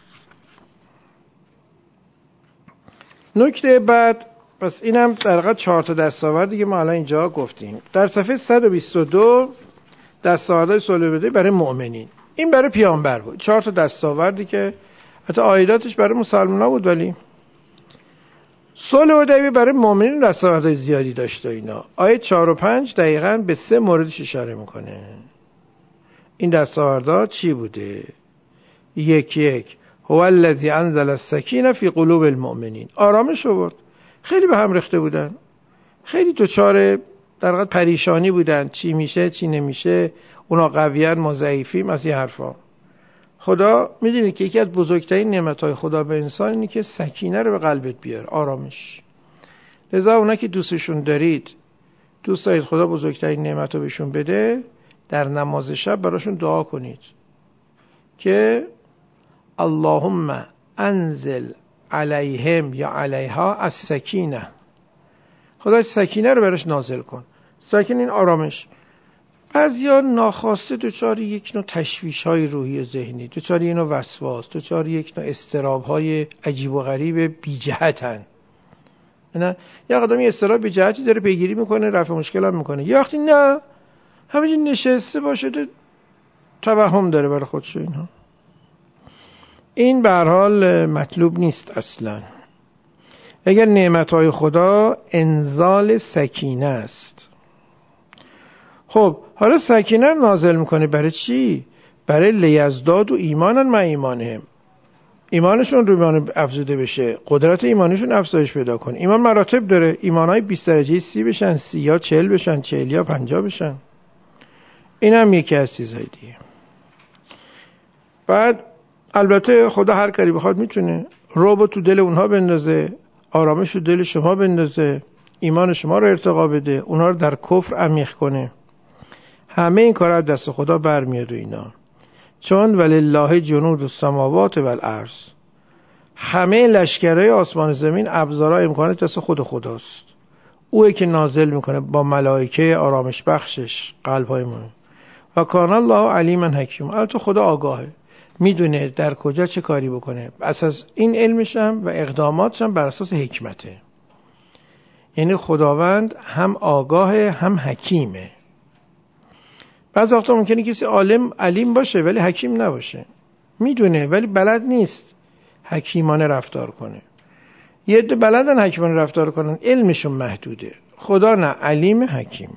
نکته بعد، پس اینم در حقیقت 4 تا دستاوردی که ما الان اینجا گفتیم. در صفحه 122 دستاوردهای صلح حدیبیه برای مؤمنین، این برای پیامبر بود. 4 تا دستاوردی که حتی آیاتش برای مسلمان‌ها بود، ولی صلح حدیبیه برای مؤمنین دستاوردهای زیادی داشت و اینا. آیه 4 و 5 دقیقاً به 3 موردش اشاره میکنه. این دستاوردها چی بوده؟ یک هو الذی انزل السکینه فی قلوب المؤمنین، آرامش آورد. خیلی به هم ریخته بودن، خیلی دچار در واقع پریشانی بودن، چی میشه چی نمیشه، اونا قویان ما ضعیفیم، از این حرفا. خدا میدونید که یکی از بزرگترین نعمتهای خدا به انسان اینه که سکینه رو به قلبت بیاره، آرامش. لذا اونا که دوستشون دارید، دوست دارید خدا بزرگترین نعمت رو بهشون بده، در نماز شب براشون دعا کنید که اللهم انزل علیهم یا علیها السکینه، خدا سکینه رو براش نازل کن. سکینه این آرامش. بعضیا ناخواسته دچار یک نوع تشویش‌های روحی و ذهنی، دچار یک نوع وسواس، دچار یک نوع اضطراب‌های عجیب و غریب بی جهتن. نه یا آدمی اضطراب بی جهتی داره پیگیری میکنه، رفع مشکل هم میکنه، یا وقتی نه همینجوری نشسته باشه توهم داره برای خودش. اینها این به هر حال مطلوب نیست اصلا. اگر نعمتهای خدا انزال سکینه است، خب حالا سکینه نازل میکنه برای چی؟ برای لیزداد و ایمانن مع ایمانهم، ایمانشون رو ایمان افزوده بشه، قدرت ایمانشون افزایش پیدا کنه. ایمان مراتب داره، ایمانهای 20 درجه 30 بشن، 30 یا 40 بشن، 40 یا 50 بشن. این هم یکی از چیزهای دیگه. بعد البته خدا هر کاری بخواد میتونه رعب تو دل اونها بندازه، آرامش تو دل شما بندازه، ایمان شما رو ارتقا بده، اونها رو در کفر عمیق کنه. همه این کارا دست خدا برمیاد و اینا. چون ولله جنود السماوات و الارض، همه لشکرهای آسمان زمین، ابزارها، امکانات دست خود خداست. اوئه که نازل میکنه با ملائکه آرامش بخشش قلب‌های ما. و کان الله علیما حکیم، البته خدا آگاهه، میدونه در کجا چه کاری بکنه. اساس این علمش هم و اقداماتش هم بر اساس حکمته. یعنی خداوند هم آگاهه هم حکیمه. بعضی وقتا ممکنه کسی علیم باشه ولی حکیم نباشه، میدونه ولی بلد نیست حکیمانه رفتار کنه. یه عده بلدن حکیمانه رفتار کنن، علمشون محدوده. خدا نه، علیم حکیمه.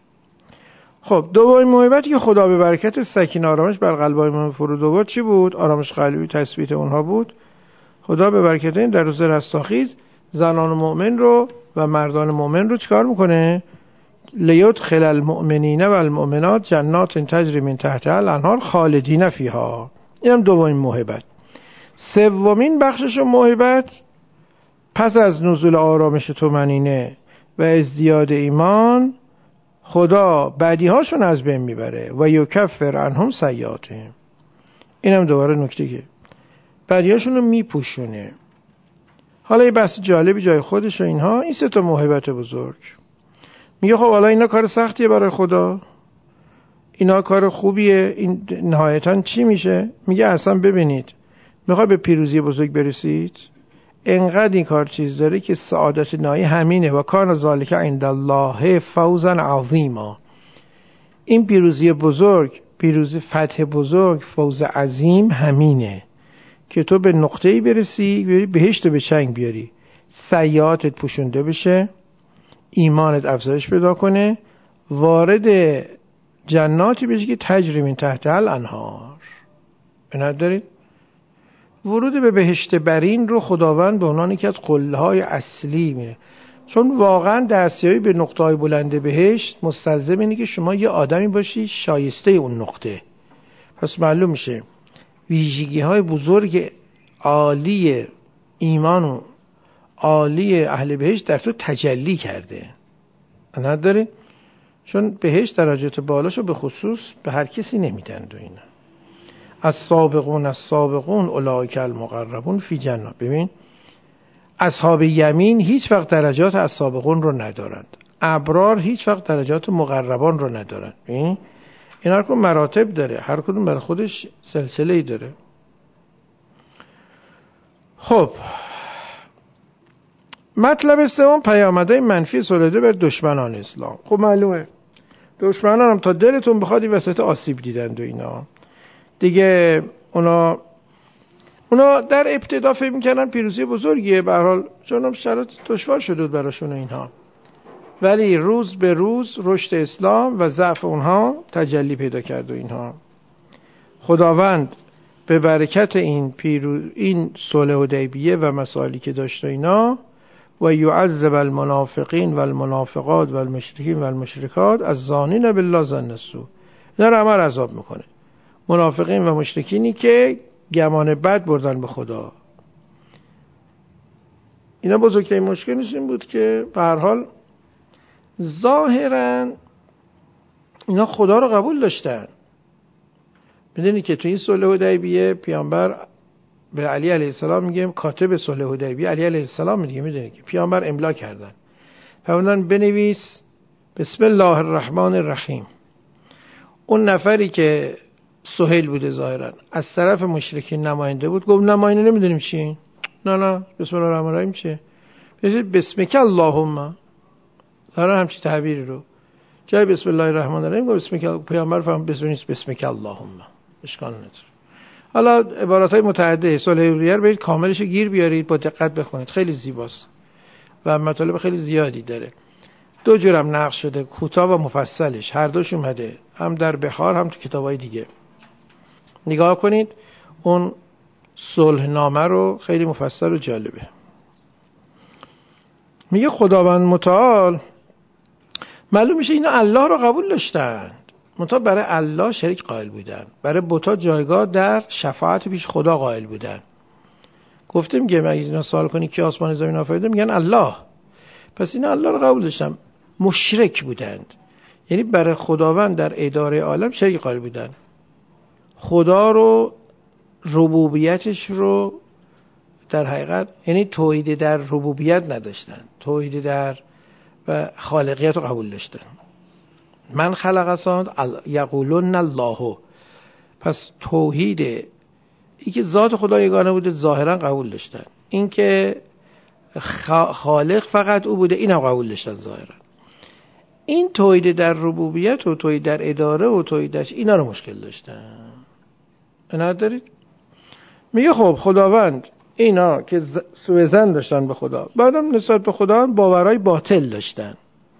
خب دومین موهبتی که خدا به برکت سکینه آرامش بر قلب‌های ما فرود آورد چی بود؟ آرامش قلبی، تثبیت اونها بود. خدا به برکت این در روز رستاخیز زنان مؤمن رو و مردان مؤمن رو چیکار میکنه؟ لیدخل المؤمنین و المؤمنات جنات تجری من تحتها الانهار خالدین فیها. اینم دومین موهبت. سومین بخشش موهبت پس از نزول آرامش طمأنینه و ازدیاد ایمان، خدا بعدی‌هاشون از بین میبره و یکفر عنهم سیئاتهم. اینم دوباره نکته که بعدی‌هاشون رو میپوشونه. حالا یه بحث جالبی جای خودش و اینها. این سه تا موهبت بزرگ. میگه خب حالا اینا کار سختیه برای خدا، اینا کار خوبیه، این نهایتاً چی میشه؟ میگه اصلا ببینید، میخوای به پیروزی بزرگ برسید، انقدر این کار چیز داره که سعادت نهایی همینه. و کان ذالک عند الله فوزا عظیما. این پیروزی بزرگ، پیروزی فتح بزرگ، فوز عظیم همینه که تو به نقطه‌ای برسی بری بهشت به چنگ بیاری، سیئاتت پوشونده بشه، ایمانت افزایش پیدا کنه، وارد جناتی بشی که تجری من تحتها الانهار. ندارید؟ ورود به بهشت برین رو خداوند به عنوان یکی از قله‌های اصلی میره. چون واقعا دستیابی به نقطه‌های بلند بهشت مستلزم اینه که شما یه آدمی باشی شایسته اون نقطه. پس معلوم میشه ویژگی‌های بزرگ عالی ایمان و عالی اهل بهشت در تو تجلی کرده. نداره؟ چون بهشت درجات بالاشو به خصوص به هر کسی نمیدن. و اینا السابقون اولئک المقربون فی جنات. ببین اصحاب یمین هیچ وقت درجات السابقون رو ندارند، ابرار هیچ وقت درجات مقربان رو ندارند. این هر کدوم مراتب داره، هر کدوم برای خودش سلسله‌ای داره. خب مطلب سوم پیامدهای منفی سلیده بر دشمنان اسلام. خب معلومه دشمنان هم تا دلتون بخواد این وسط آسیب دیدند و اینا دیگه. اونا در ابتدا فکر می‌کردن پیروزی بزرگیه، به هر حال چون شرایط دشوار شده بود براشون اینها، ولی روز به روز رشد اسلام و ضعف اونها تجلی پیدا کرد و اینها. خداوند به برکت این صلح حدیبیه و مسائلی که داشت اینا و یعذب المنافقین و المنافقات و المشرکین و المشرکات الظانین بالله ظن السوء، اینا رو همه عذاب میکنه. منافقین و مشرکینی که گمان بد بردن به خدا. اینا بزرگترین مشکلش این بود که به هر حال ظاهرا اینا خدا رو قبول داشتن. میدونی که تو این صلح حدیبیه پیامبر به علی علیه السلام میگه کاتب صلح حدیبیه علی علیه السلام میگه، میدونی که پیامبر املا کردن، فرمودن بنویس بسم الله الرحمن الرحیم. اون نفری که سهیل بوده ظاهرا از طرف مشرکین نماینده بود، گفت نماینده نمیدونیم چی. نه بسم الله الرحمن الرحیم چیه؟ بسمک اللهم. داره همچی تعبیری رو جای بسم الله الرحمن الرحیم گفت بسمک. پیامبر فرمود بسمک اللهم، اشکال نداره. حالا عباراتای متعدده صلح حدیبیه رو برید کاملش گیر بیارید، با دقت بخونید، خیلی زیباست و مطالب خیلی زیادی داره. دو جورم نقل شده، کوتاه و مفصلش، هر دوش اومده، هم در بخار هم تو کتابای دیگه. نگاه کنید اون صلح نامه رو، خیلی مفصل و جالبه. میگه خداوند متعال معلوم میشه اینا الله رو قبول داشتن، منتها برای الله شریک قائل بودن، برای بتا جایگاه در شفاعت پیش خدا قائل بودن. گفتیم که مگه اینا سوال کنی که آسمان زمین آفریده، میگن الله. پس اینا الله رو قبول داشتن، مشرک بودند، یعنی برای خداوند در اداره عالم شریک قائل بودن. خدا رو، ربوبیتش رو در حقیقت، یعنی توحید در ربوبیت نداشتن، توحید در و خالقیت رو قبول داشتن. من خلق السماوات یقولون الله. پس توحید ای که ذات خدا یگانه بوده ظاهرا قبول داشتن، این که خالق فقط او بوده اینم قبول داشتن ظاهرا. این توحید در ربوبیت و توحید در اداره و توحید در اینا رو مشکل داشتن. اینا دارید؟ میگه خب خداوند اینا که سوء ظن داشتن به خدا، بعدم نسبت به خدا باورهای باطل داشتن،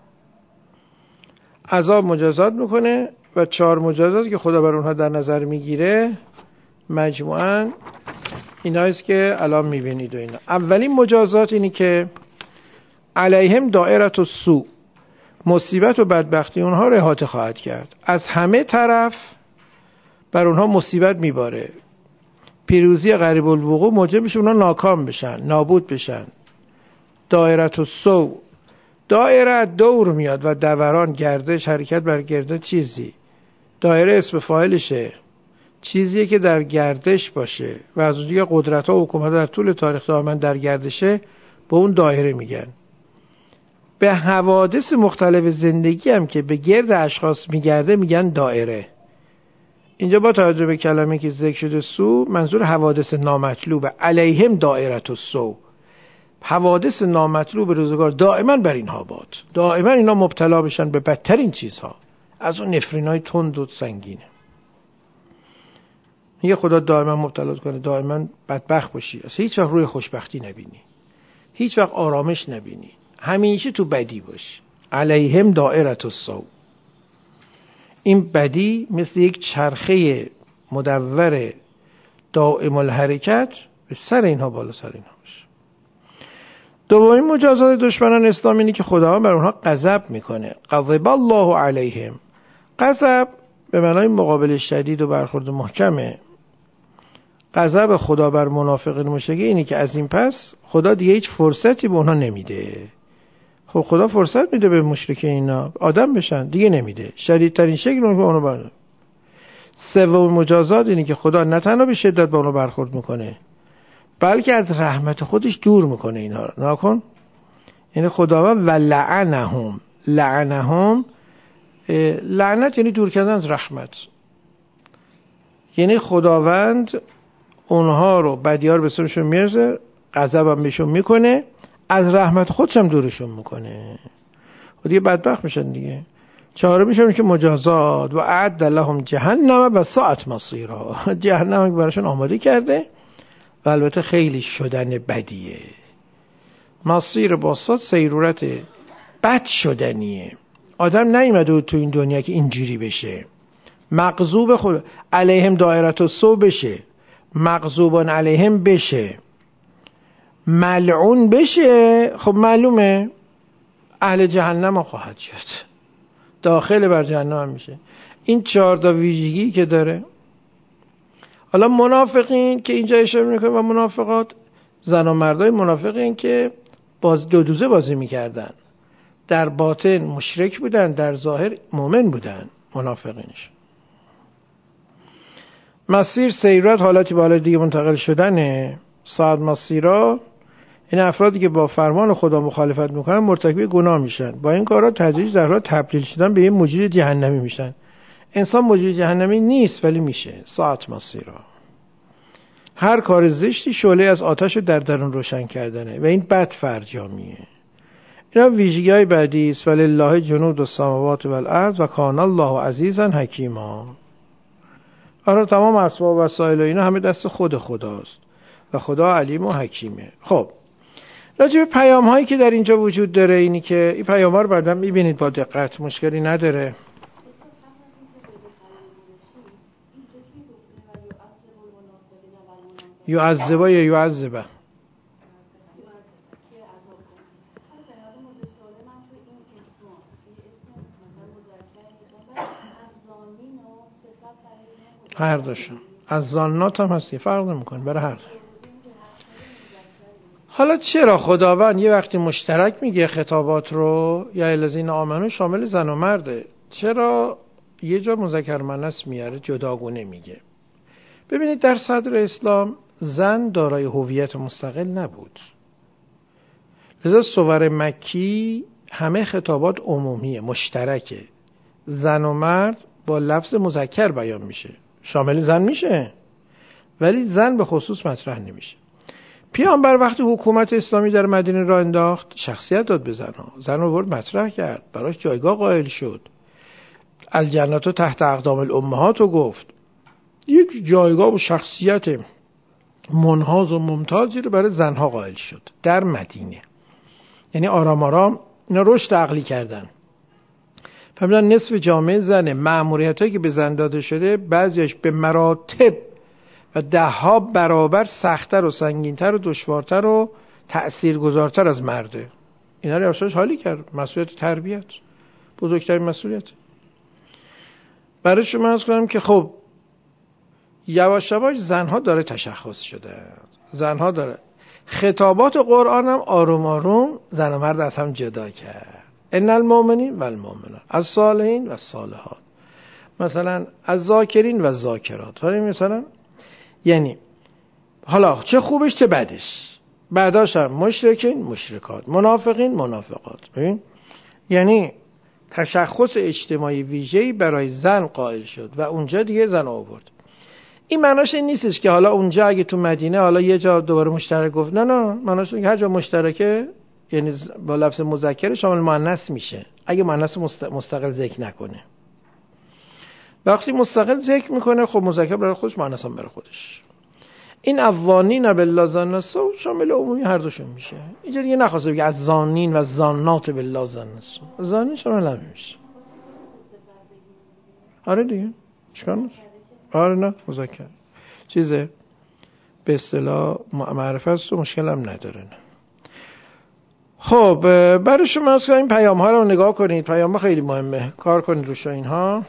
عذاب مجازات میکنه و 4 مجازات که خدا بر اونها در نظر میگیره مجموعاً ایناییست که الان میبینید. و اینا اولین مجازات اینی که علیهم دائرة السوء، مصیبت و بدبختی اونها رو احاطه خواهد کرد، از همه طرف بر اونها مصیبت میباره، پیروزی قریب الوقوع موجب میشه اونها ناکام بشن، نابود بشن. دائرة السوء، دائره دور میاد و دوران، گردش، حرکت بر گردش چیزی. دایره اسم فاعلشه، چیزیه که در گردش باشه و از اونجایی که قدرت ها و حکومت در طول تاریخ دائما در گردشه به اون دایره میگن. به حوادث مختلف زندگی هم که به گرد اشخاص میگرده میگن دایره. اینجا با توجه به کلمه که ذکر شده سو، منظور حوادث نامطلوبه. علیهم دائرة السوء، حوادث نامطلوب روزگار دائما بر اینها باد، دائما اینا مبتلا بشن به بدترین چیزها، از اون نفرینای تند و سنگینه. میگه خدا دائما مبتلا کنه، دائما بدبخت باشی، اصلا هیچ وقت روی خوشبختی نبینی، هیچ وقت آرامش نبینی، همیشه تو بدی باشی. علیهم دائرة السوء، این بدی مثل یک چرخه مدور دائم الحرکت به سر اینها بالا سر اینها باشه. دومین مجازات دشمنان اسلام اینه که خداوند بر اونها غضب میکنه. غضب الله علیهم، غضب به معنای مقابل شدید و برخورد محکمه. غضب خدا بر منافقین مشرکین اینه که از این پس خدا دیگه هیچ فرصتی به اونها نمیده. خب خدا فرصت میده به مشرکین اینا آدم بشن، دیگه نمیده، شدیدترین شکل اون به اونها برخورد. سومین مجازات اینه که خدا نه تنها به شدت به اونها برخورد میکنه، بلکه از رحمت خودش دور میکنه اینها رو. ناکن یعنی خداوند و لعنهم، لعنهم لعنت یعنی دور کردن از رحمت، یعنی خداوند اونها رو بدیار به سرشون میرزه، غضب هم بهشون میکنه، از رحمت خودش هم دورشون میکنه و دیگه بدبخت میشن دیگه. چهارم میشن که مجازات و اعد لهم جهنم و ساعت مصیرها، جهنم براشون آماده کرده و البته خیلی شدن بدیه. مصیر با صاد سیرورت بد شدنیه. آدم نیومده تو این دنیا که اینجوری بشه، مغضوب خود علیهم دائرة السوء بشه، مغضوبان علیهم بشه، ملعون بشه، خب معلومه اهل جهنم خواهد شد، داخل بر جهنم میشه. این 4 ویژگی که داره. حالا منافقین که اینجا اشاره میکنه و منافقات، زن و مردای منافقین که دو دوزه بازی میکردن، در باطن مشرک بودن، در ظاهر مؤمن بودن منافقینش. مسیر سیرت حالتی به حالت دیگه منتقل شدنه. ساعت مسیرا این افرادی که با فرمان خدا مخالفت میکنن مرتکب گناه میشن، با این کارا تدریج در حال تبدیل شدن به یه موجود جهنمی میشن. انسان موجود جهنمی نیست ولی میشه. ساعت مسیرا، هر کار زشتی شعله از آتش رو در درون روشن کردنه و این بد فرجامیه. اینا ویژگی‌های بعدی است. ولله جنود السماوات والارض و کان الله عزیزا حکیما. آره تمام اسباب و وسایل و اینا همه دست خود خداست و خدا علیم و حکیمه. خب راجع به پیام هایی که در اینجا وجود داره، اینی که این پیام ها رو بعداً میبینید با دقت، مشکلی نداره. یعذبا یا یعذبا؟ هر دوشون از زانات هم هستی، فرق نمیکنه برای هر دو. حالا چرا خداوند یه وقتی مشترک میگه خطابات رو یا الذین آمنو شامل زن و مرده، چرا یه جا مذکر مؤنث میاره جداگونه میگه؟ ببینید در صدر اسلام زن دارای هویت مستقل نبود، لذا صور مکی همه خطابات عمومیه، مشترکه. زن و مرد با لفظ مذکر بیان میشه، شامل زن میشه ولی زن به خصوص مطرح نمیشه. پیامبر وقتی حکومت اسلامی در مدینه را انداخت شخصیت داد به زنها، زن رو برد مطرح کرد، براش جایگاه قائل شد. الجنت تحت اقدام الامهات رو گفت، یک جایگاه و شخصیت منحاز و ممتازی رو برای زنها قائل شد در مدینه. یعنی آرام آرام اینا رشد عقلی کردن، فهمیدن نصف جامعه زنه، مأموریتایی که به زن داده شده بعضیش به مراتب و 10 برابر سخت‌تر و سنگین‌تر و دشوارتر و تأثیرگذارتر از مرده. اینا رو ارشادش حالی کرد. مسئولیت تربیت بزرگترین مسئولیت. برای شما عرض کنم که خب یواش یواش زنها داره تشخص شده، زنها داره. خطابات قرآن هم آروم آروم زن و مرد از هم جدا کرد. ان المؤمنین و المؤمنات، از صالحین و صالحات، مثلا از ذاکرین و ذاکرات. مثلا یعنی حالا چه خوبش چه بدش، بعداش هم مشرکین مشرکات، منافقین منافقات. ببین یعنی تشخص اجتماعی ویژه‌ای برای زن قائل شد و اونجا دیگه زن آورد. این معناش این نیستش که حالا اونجا اگه تو مدینه حالا یه جا دوباره مشترک گفت، نه معناش اینه که هر جا مشترکه یعنی با لفظ مذکر شامل مؤنث میشه اگه مؤنث مستقل ذکر نکنه. وقتی مستقل ذکر میکنه خب مذکر برای خودش، مؤنث هم برای خودش. این اوانین بالله ظن سو شامل عمومی هر دوشون میشه. اینجا دیگه نخواسته بگه از زانین و زانات بالله ظن سو، زانین شامل نمیشه. آره دیگه چیکار میشه؟ آره نه مذکر چیزه به اصطلاح معرفت است و مشکل هم نداره. نه. خب برای شما از این پیام ها رو نگاه کنید، پیام ها خیلی مهمه، کار کنید روش. اینها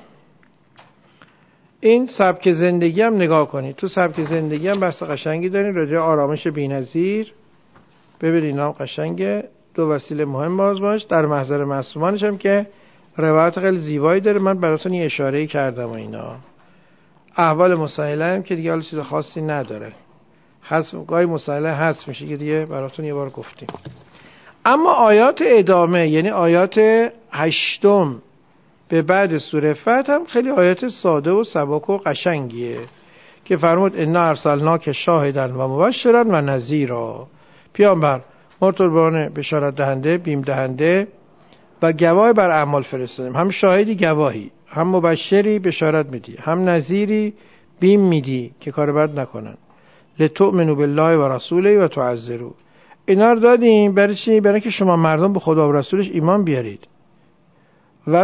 این سبک زندگی هم نگاه کنید، تو سبک زندگی هم بحث قشنگی دارین راجع آرامش بی‌نظیر. ببینید اینا قشنگه. 2 وسیله مهم باز باش در محضر معصومانش هم که روایت خیلی زیبایی داره، من براتون یه اشاره‌ای کردم و اینا. احوال مسائله هم که دیگه حالا چیز خاصی نداره، گاهی مسائله هست میشه که دیگه براتون یه بار گفتیم. اما آیات ادامه یعنی آیات 8 به بعد سوره فتح هم خیلی آیات ساده و سبک و قشنگیه که فرمود انا ارسلناک شاهدا و مبشرا و نذیرا. پیامبر مرتبان بشارت دهنده، بیم دهنده و گواه بر اعمال فرستادیم. هم شاهدی گواهی، هم مبشری بشارت میدی، هم نذیری بیم میدی که کار بد نکنن. لتؤمنوا بالله و رسوله و تعزروا. اینا رو دادیم برای چی؟ برای که شما مردم به خدا و رسولش ایمان بیارید و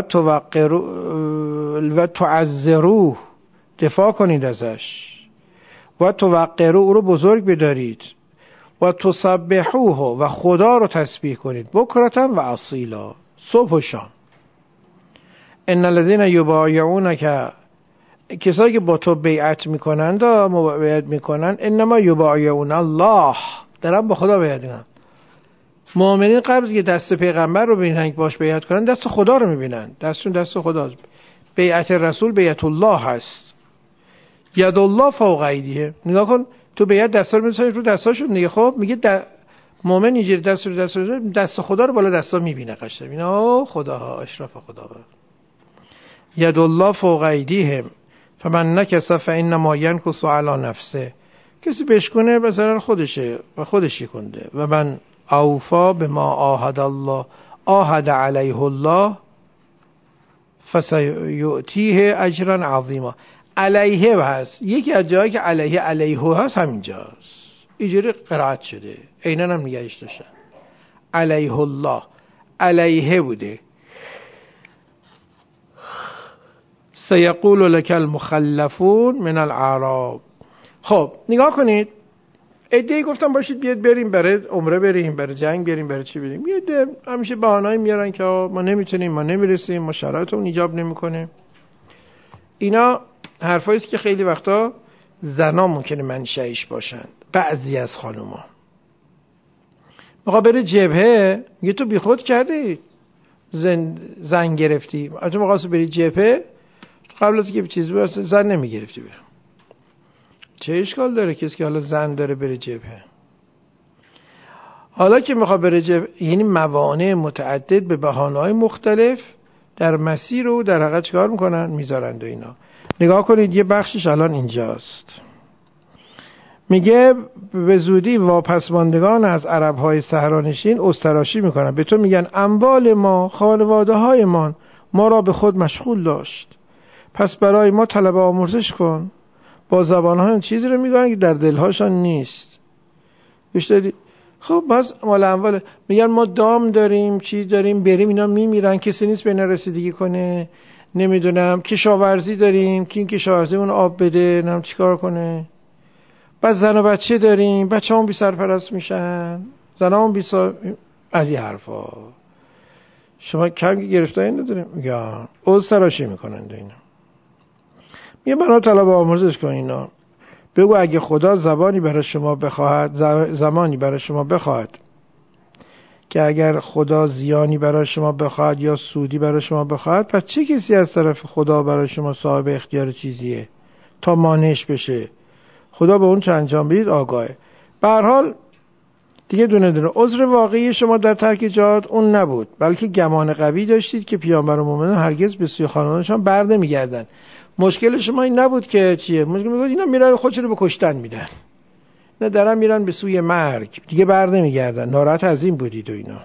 تعذروه، دفاع کنید ازش، و توقروه، او رو بزرگ بدارید، و تسبحوه، و خدا رو تسبیح کنید، بکرة و اصیلا، صبح و شام. ان الذين یبایعونک، کسایی که با تو بیعت میکنند و مبایعت میکنند، انما یبایعون الله، دارن با خدا بیعت میکنن. مؤمنین قبل که دست پیغمبر رو ببینن که باش بیعت کنن، دست خدا رو میبینن، دستشون دست خداست. بیعت رسول بیعت الله هست. ید الله فوق ایدیه. نگاه کن تو بیعت دستا رو میذاری رو دستاشون دیگه. خب میگه مؤمن اینجوری دست رو دست خدا رو بالا دستا میبینه، قشنگ میبینه. اوه خداها، اشراف خدا. ید الله فوق ایدیهم فمن نکث فانما ینکث علی نفسه، کسی بشکنه به ضرر خودشه و خودشی کنده. و من اوفا بما عاهد الله عاهد علیه الله فسیؤتیه اجرا عظیما. علیه هست، یکی از جایی که علیه هست همینجاست، اینجوری قرائت شده، عیناً هم نگهش داشتن. علیه الله علیه بوده. سیقول لک المخلفون من الاعراب. خب نگاه کنید، عده‌ای گفتم باشید بیاد بریم برای عمره، بریم برای جنگ، بریم برای چی بریم. یه عده همیشه بهانه‌ای میارن که ما نمیتونیم، ما نمیرسیم، ما شرایطمون ایجاب نمیکنه. اینا حرفایی است که خیلی وقتا زنا ممکنه منشأش باشن. بعضی از خانوما میخواد بره جبهه، میگه تو بیخود کردی زن گرفتی، تو میخواستی بری جبهه، قبل از که چیز بود زن نمیگرفتی بره. چه اشکال داره کسی که حالا زن داره بره جبهه؟ حالا که میخواد بره جبهه، یعنی موانع متعدد به بهانه‌های مختلف در مسیر رو در حقیقت چیکار میکنن؟ میذارند و اینا. نگاه کنید یه بخشش الان اینجاست، میگه به زودی واپسماندگان از عرب‌های صحرانشین استراشی میکنن، به تو میگن اموال ما، خانواده های ما را به خود مشغول داشت، پس برای ما طلب آموزش کن. با زبان‌ها چیزی رو میگن که در دلهاشان نیست. بیشتری خب باز مال اموال، میگن ما دام داریم، چیز داریم، بریم اینا میمیرن، کسی نیست به اینا رسیدگی کنه، نمیدونم کشاورزی داریم که این کشاورزیمون آب بده، نمیدونم چیکار کنه. بعد زن و بچه داریم، بچه‌مون بی سرپرست میشن، زنامون بی از این حرفا. شما کم که گرفتاری نداریم، میگن استراشی میکنن اینا. یه بنا طلب آموزش کن اینا. بگو اگه خدا زمانی برای شما بخواهد که اگر خدا زیانی برای شما بخواهد یا سودی برای شما بخواهد، پس چه کسی از طرف خدا برای شما صاحب اختیار چیزیه تا مانعش بشه؟ خدا به اون چه انجام بدید آگاهه. به هر حال دیگه دونه عذر واقعی شما در ترک جهاد اون نبود، بلکه گمان قوی داشتید که پیامبر و مؤمنان هرگز به سوی خانواده‌شان بر نمیگردن. مشکل شما این نبود که چیه؟ مشکل میگه اینا میرن خودشون رو به کشتن میدن، نه دارن میرن به سوی مرگ، دیگه بر نمیگردن. ناراحت از این بودید و اینا.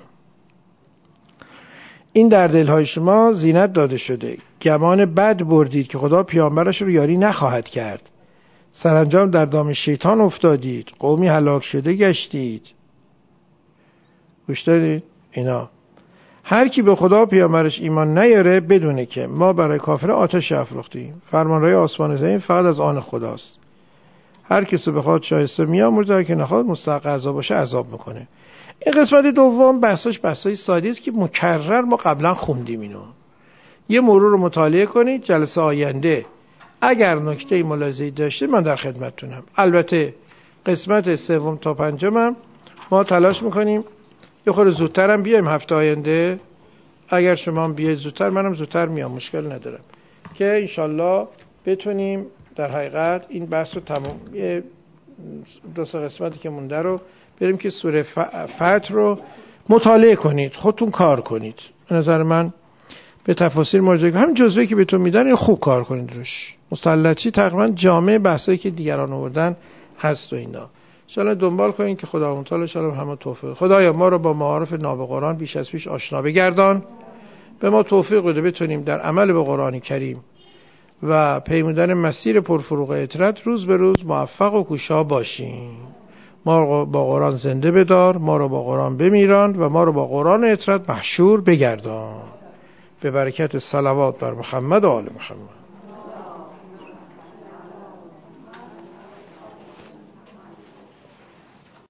این در دلهای شما زینت داده شده، گمان بد بردید که خدا پیامبرش رو یاری نخواهد کرد، سرانجام در دام شیطان افتادید، قومی هلاک شده گشتید. گوش دادید اینا. هر کی به خدا و پیامبرش ایمان نیاره بدونه که ما برای کافر آتش افروختیم، فرمانروای آسمان زمین فقط از آن خداست. هر کسی بخواد شایسته میامرزه، که نخواد مستحق عذاب باشه عذاب میکنه. این قسمت دوم بحثای ساده است که مکرر ما قبلا خوندیم اینو. یه مرور رو مطالعه کنید، جلسه آینده اگر نکته ملاحظه‌ای داشته من در خدمتتونم. البته قسمت سوم تا پنجم ما تلاش میکنیم یه خورده زودتر هم بیایم هفته آینده. اگر شما هم بیاید زودتر منم زودتر میام، مشکل ندارم، که انشالله بتونیم در حقیقت این بحث رو تمام، یه دو سه قسمتی که مونده رو بریم که سوره فتح رو مطالعه کنید، خودتون کار کنید. به نظر من به تفاصیل مراجعه کنید، همین جزوه‌ای که بهتون میدن خوب کار کنید روش. مسلطی تقریبا جامع بحثایی که دیگران آوردن هست و اینا. انشالله دنبال کنین که خداوند تعالی انشالله همه توفیق. خدایا ما رو با معارف ناب قرآن بیش از پیش آشنا بگردان، به ما توفیق بده بتونیم در عمل به قرآن کریم و پیمودن مسیر پرفروغ اطرت روز به روز موفق و کوشا باشیم. ما رو با قرآن زنده بدار، ما رو با قرآن بمیران و ما رو با قرآن اطرت محشور بگردان. به برکت صلوات بر محمد و آل محمد.